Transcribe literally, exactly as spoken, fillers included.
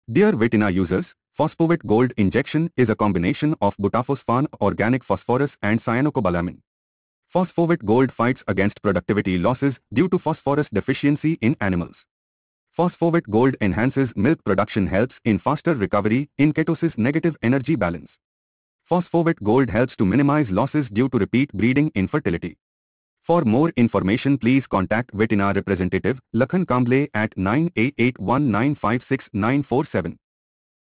Dear Vetina users, Phosphovit Gold injection is a combination of butaphosphan, organic phosphorus and cyanocobalamin. Phosphovit Gold fights against productivity losses due to phosphorus deficiency in animals. Phosphovit Gold enhances milk production, helps in faster recovery in ketosis negative energy balance. Phosphovit Gold helps to minimize losses due to repeat breeding infertility. For more information, please contact Vetina representative Lakhan Kamble at nine eight eight one nine five six nine four seven.